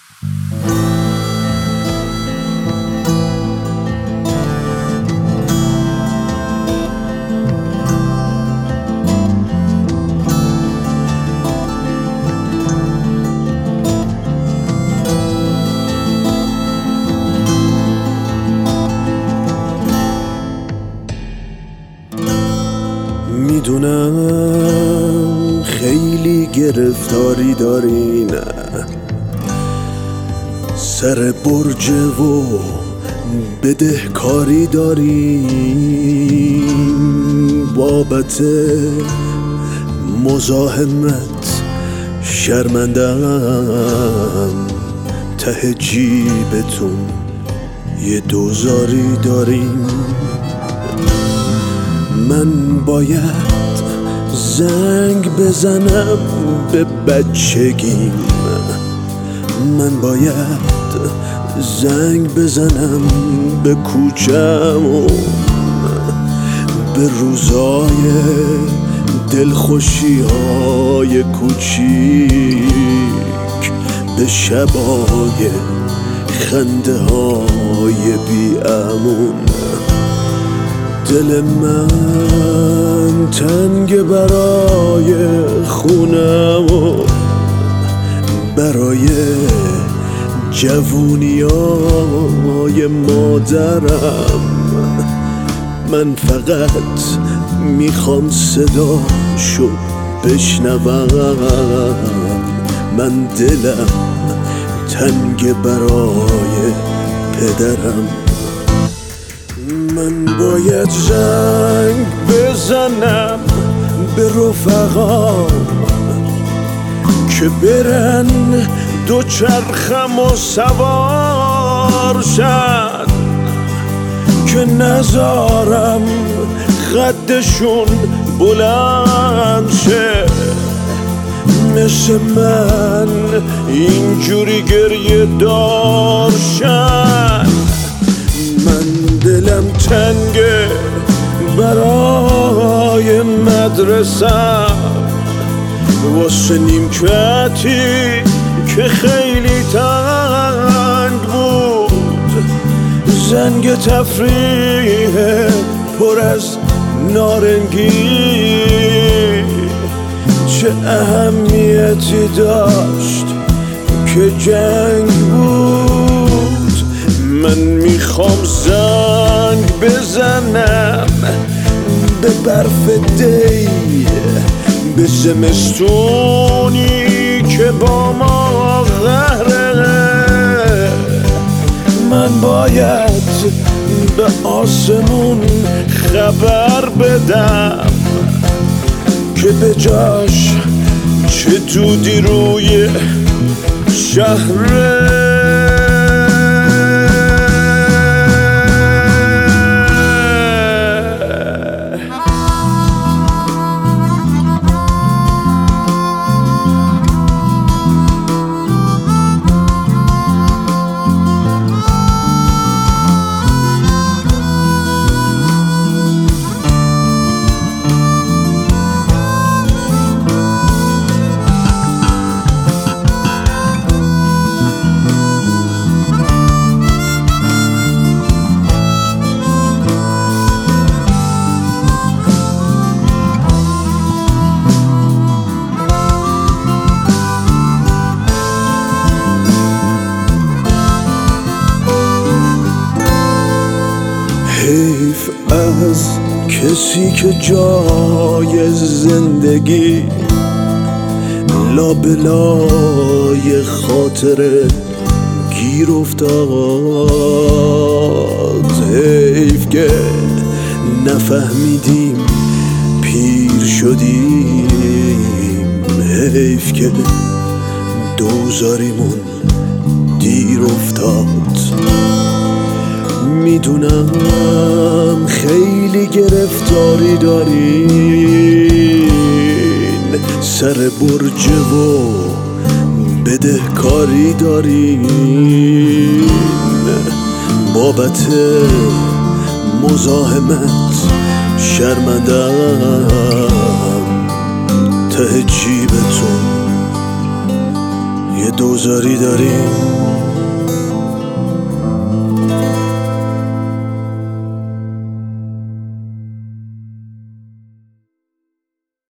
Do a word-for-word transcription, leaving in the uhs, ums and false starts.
میدونم خیلی گرفتاری داری، نه سر برج و بدهکاری داری، بابت مزاحمت شرمندم، ته جیبتون یه دوزاری داریم. من باید زنگ بزنم به بچگیم، من باید زنگ بزنم به کوچمون، به روزای دلخوشی های کوچیک، به شبای خنده های بی امون. دل من تنگ برای خونم و برای جوونیای مادرم. من فقط میخوام صداشو بشنوم، من دلم تنگ برای پدرم. من باید زنگ بزنم به رفقام که برن دو چرخم و سوار شن، که نذارم قدشون بلند شه، مثل من اینجوری گریه دار شن. من دلم تنگه برای مدرسم، واسه نیمکتی که خیلی تنگ بود، زنگ تفریح پر از نارنگی چه اهمیتی داشت که جنگ بود. من میخوام زنگ بزنم به برف دی، به زمستونی که با ما قهره. من باید به آسمون خبر بدم که به جاش چه دودی روی شهره. حیف از کسی که جای زندگی لابلای خاطره گیر افتاد. حیف که نفهمیدیم پیر شدیم، حیف که دوزاریمون دیر افتاد. میدونم خیلی گرفتاری دارین، سر برج و بدهکاری دارین، بابت مزاحمت شرمندم، ته جیبتون یه دوزاری داریم